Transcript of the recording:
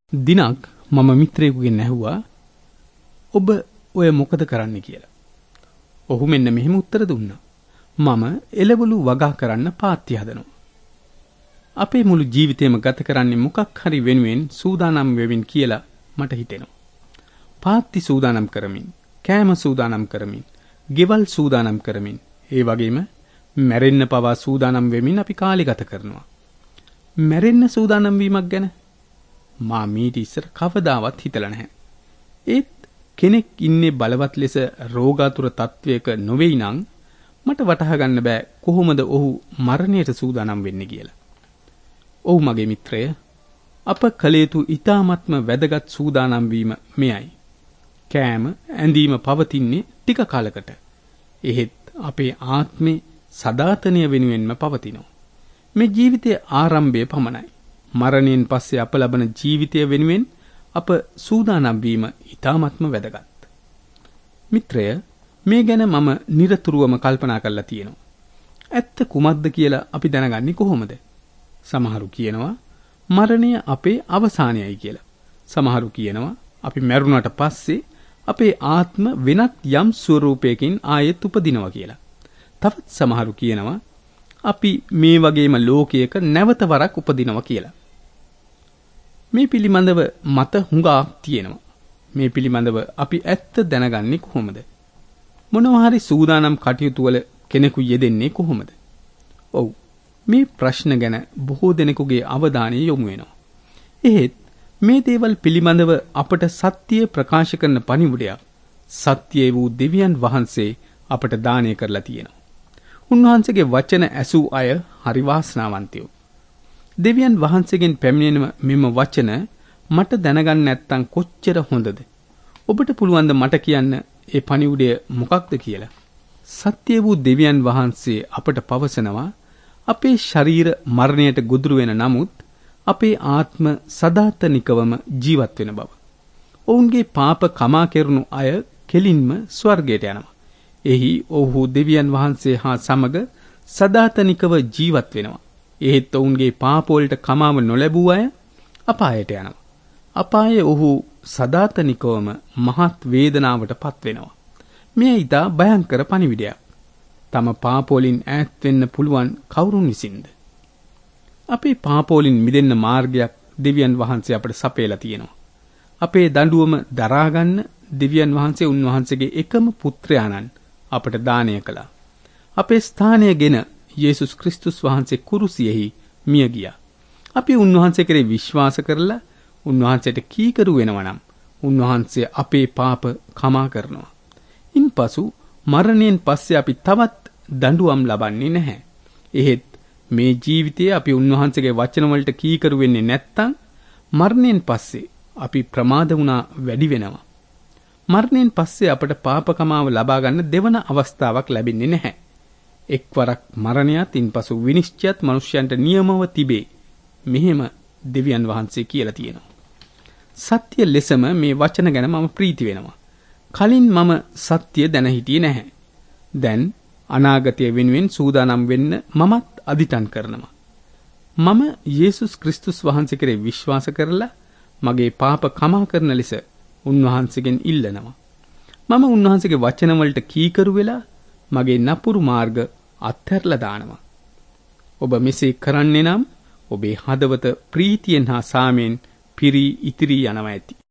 දිනක් මම මිත්‍රයෙකුගෙන් ඇහුවා ඔබ ඔය මොකද කරන්නේ කියලා. ඔහු මෙන්න මෙහෙම උත්තර දුන්නා. මම එළවලු වගා කරන්න පාත්‍ය හදනවා. අපේ මුළු ජීවිතේම ගත කරන්නේ මොකක් හරි වෙනුවෙන් සූදානම් වෙමින් කියලා මට හිතෙනවා. පාත්‍ය සූදානම් කරමින්, කෑම සූදානම් කරමින්, ගෙවල් සූදානම් කරමින්, ඒ වගේම මැරෙන්න පවා සූදානම් වෙමින් අපි කාලය ගත කරනවා. මැරෙන්න සූදානම් වීමක් ගැන මා මීට ඉස්සර කවදාවත් හිතලා නැහැ. ඒත් කෙනෙක් ඉන්නේ බලවත් ලෙස රෝගාතුර තත්වයක නොවේයි නම් මට වටහා ගන්න බෑ කොහොමද ඔහු මරණයට සූදානම් වෙන්නේ කියලා. ඔහු මගේ මිත්‍රය. අප කළ යුතු ඊ타ත්ම වැදගත් සූදානම් වීම මෙයයි. කෑම, ඇඳීම පවතින්නේ ටික කාලයකට. එහෙත් අපේ ආත්මේ සදාතනිය වෙනුවෙන්ම පවතිනවා. මේ ජීවිතයේ ආරම්භය පමණයි. මරණයෙන් පස්සේ අප ලබන ජීවිතය වෙනුවෙන් අප සූදානම් වීම ඊ타ත්ම වැදගත්. මිත්‍රය, මේ ගැන මම නිරතුරුවම කල්පනා කරලා තියෙනවා. ඇත්ත කුමක්ද කියලා අපි දැනගන්නේ කොහොමද? සමහරු කියනවා මරණය අපේ අවසානයයි කියලා. සමහරු කියනවා අපි මැරුණාට පස්සේ අපේ ආත්ම වෙනත් යම් ස්වරූපයකින් ආයෙත් උපදිනවා කියලා. තවත් සමහරු කියනවා අපි මේ වගේම ලෝකයක නැවත වරක් උපදිනවා කියලා. මේ පිළිබඳව මත හුඟක් තියෙනවා. මේ පිළිබඳව අපි ඇත්ත දැනගන්නේ කොහොමද? මොනවා හරි සූදානම් කටයුතු වල කෙනෙකු යෙදෙන්නේ කොහොමද? ඔව්, මේ ප්‍රශ්න ගැන බොහෝ දෙනෙකුගේ අවධානය යොමු වෙනවා. එහෙත් මේ දේවල් පිළිබඳව අපට සත්‍ය ප්‍රකාශ කරන පණිවුඩයක් සත්‍යයේ වූ දෙවියන් වහන්සේ අපට දානය කරලා තියෙනවා. උන්වහන්සේගේ වචන ඇසූ අය හරි වාසනාවන්තයෝ. දෙවියන් වහන්සේගෙන් පැමිණෙන මෙම වචන මට දැනගන්න නැත්තම් කොච්චර හොඳද? ඔබට පුළුවන් ද මට කියන්න ඒ පණිවුඩය මොකක්ද කියලා? සත්‍ය වූ දෙවියන් වහන්සේ අපට පවසනවා අපේ ශරීර මරණයට ගොදුරු වෙන නමුත් අපේ ආත්ම සදාතනිකවම ජීවත් වෙන බව. ඔවුන්ගේ පාප කමා කෙරුණු අය කෙලින්ම ස්වර්ගයට යනවා. එහි ඔහු දෙවියන් වහන්සේ හා සමග සදාතනිකව ජීවත් වෙනවා. එහෙත් ඔවුන්ගේ පාප වලට කමාව නොලැබූ අය අපායට යනවා. අපායේ ඔහු සදාතනිකවම මහත් වේදනාවට පත් වෙනවා. මෙය ඊට භයංකර පණිවිඩයක්. තම පාප වලින් ඈත් වෙන්න පුළුවන් කවුරුන් විසින්ද? අපේ පාප වලින් මිදෙන්න මාර්ගයක් දෙවියන් වහන්සේ අපට සපයලා තියෙනවා. අපේ දඬුවම දරා ගන්න දෙවියන් වහන්සේ උන්වහන්සේගේ එකම පුත්‍රයාණන් අපට දානය කළා. අපේ ස්ථානයගෙන යේසුස් ක්‍රිස්තුස් වහන්සේ කුරුසියෙහි මිය ගියා. අපි උන්වහන්සේ කෙරේ විශ්වාස කරලා උන්වහන්සේට කීකරු වෙනවා නම් උන්වහන්සේ අපේ පාප කමා කරනවා. ඉන්පසු මරණයෙන් පස්සේ අපි තවත් දඬුවම් ලබන්නේ නැහැ. එහෙත් මේ ජීවිතයේ අපි උන්වහන්සේගේ වචන වලට කීකරු වෙන්නේ නැත්නම් මරණයෙන් පස්සේ අපි ප්‍රමාද වුණා වැඩි වෙනවා. මරණයෙන් පස්සේ අපට පාප කමාව ලබා ගන්න දෙවන අවස්ථාවක් ලැබෙන්නේ නැහැ. එක්වරක් මරණයත් ඉන්පසු විනිශ්චයත් මනුෂ්‍යයන්ට නියමව තිබේ. මෙහෙම දෙවියන් වහන්සේ කියලා තියෙනවා. සත්‍ය ලෙසම මේ වචන ගැන මම ප්‍රීති වෙනවා. කලින් මම සත්‍ය දැන හිටියේ නැහැ. දැන් අනාගතය වෙනුවෙන් සූදානම් වෙන්න මමත් අදිටන් කරනවා. මම යේසුස් ක්‍රිස්තුස් වහන්සේ කෙරේ විශ්වාස කරලා මගේ පාප කමා කරන ලෙස උන්වහන්සේගෙන් ඉල්ලනවා. මම උන්වහන්සේගේ වචන වලට කීකරු වෙලා මගේ නපුරු මාර්ග අත්හැරලා දානවා. ඔබ මෙසේ කරන්නේ නම් ඔබේ හදවත ප්‍රීතියෙන් හා සාමයෙන් පිරී ඉතිරී යනවා ඇති.